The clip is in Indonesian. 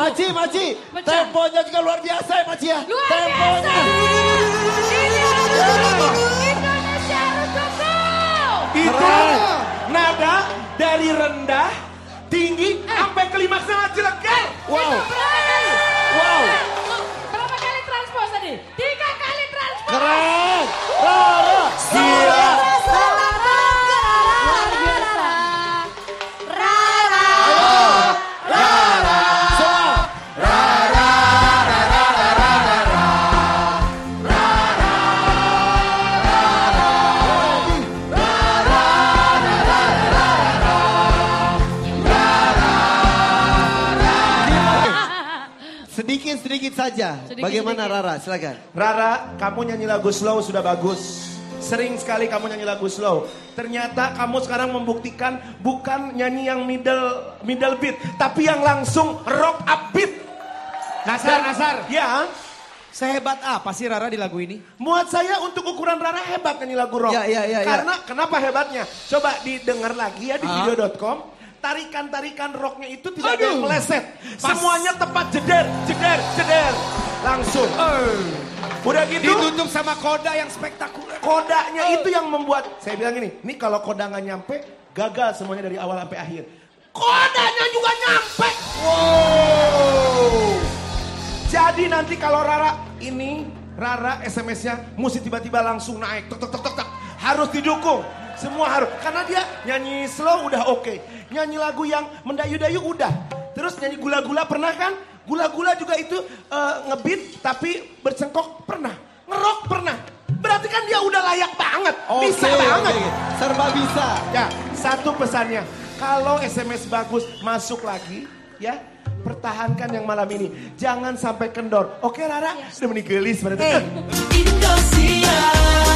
Maci. Temponya juga luar biasa ya Maci ya. Luar Temponya. Indonesia harus tunggu. Itu nada dari rendah, tinggi, sampai klimaksnya Maci Leger. Wow. Wow. Berapa kali transpose tadi? 3 kali transpose. Keren. Rara. Gila. Sedikit saja. Bagaimana Rara? Silakan. Rara, kamu nyanyi lagu slow sudah bagus. Sering sekali kamu nyanyi lagu slow. Ternyata kamu sekarang membuktikan bukan nyanyi yang middle beat, tapi yang langsung rock upbeat. Nasar. Ya, Sehebat apa sih Rara di lagu ini? muat saya untuk ukuran Rara hebat nyanyi lagu rock. Ya. Karena kenapa hebatnya? Coba didengar lagi ya di video.com. Tarikan-tarikan rocknya itu tidak ada yang meleset. Semuanya tepat jeder. Langsung. Udah gitu. Ditutup sama koda yang spektakuler. Kodanya itu yang membuat, saya bilang gini, ini kalau koda nggak nyampe, gagal semuanya dari awal sampai akhir. Kodanya juga nyampe. Wow. Jadi nanti kalau Rara SMS-nya mesti tiba-tiba langsung naik. Tok. Harus didukung. Semua harus. Karena dia nyanyi slow udah oke. Nyanyi lagu yang mendayu-dayu udah. Terus nyanyi gula-gula pernah kan? Gula-gula juga itu ngebeat tapi bercengkok pernah. Ngerok pernah. Berarti kan dia udah layak banget. Bisa banget. Serba bisa. Ya, satu pesannya. Kalau SMS bagus masuk lagi ya. Pertahankan yang malam ini. Jangan sampai kendor. Oke Rara? Sudah menigelis pada Indonesia.